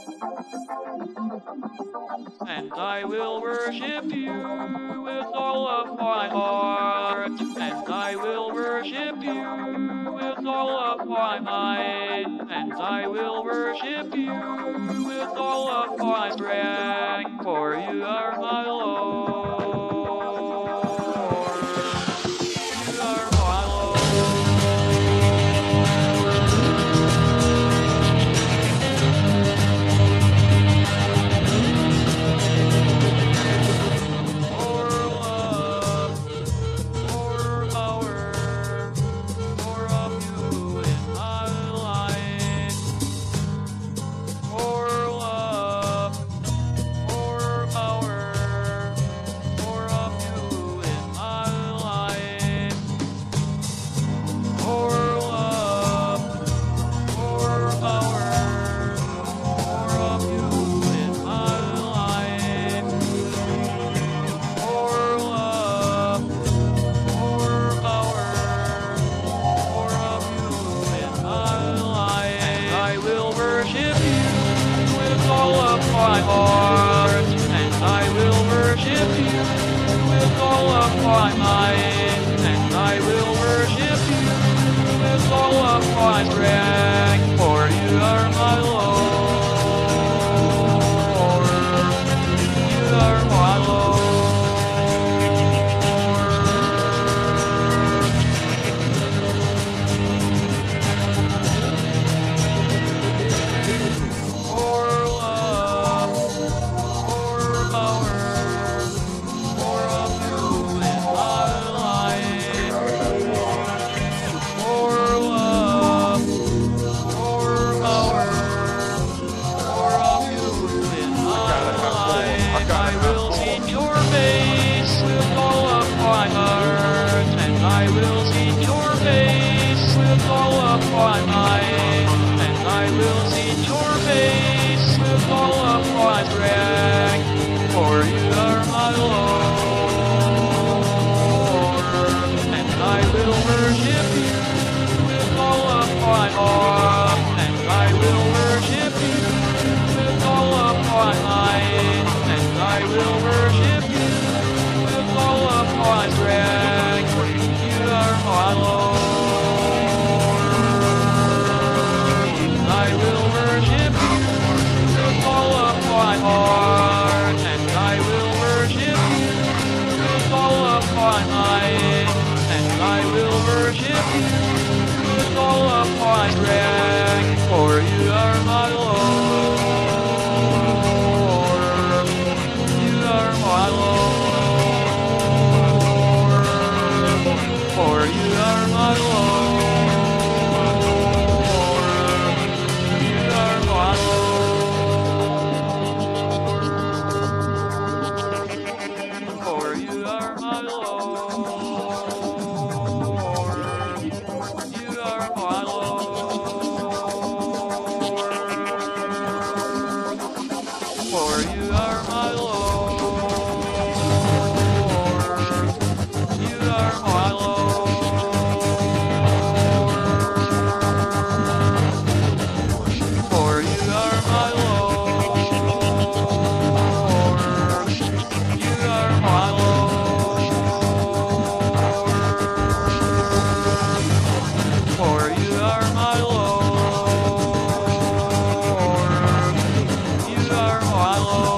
And I will worship you with all of my heart. And I will worship you with all of my might. And I will worship you with all of my strength. For you are my Lord. You are my Lord. My heart, and I will worship you with all of my might, and I will worship you with all of my strength, for you are my Lord. You are my Lord. I will seek your face with all of my might, and I will seek your face with all of my strength, for you are my Lord. And I will worship you with all of my heart, and I will worship you with all of my might, and I will worship you with all of my strength. You are my Lord. I will worship you with all of my heart, and I will worship you with all of my might, and I will worship you with all of my strength, for you are my Lord. You are my Lord. For you are my Lord. You are my Lord. For you are my Lord. You are my Lord. For you are my Lord. You are my Lord. My Lord.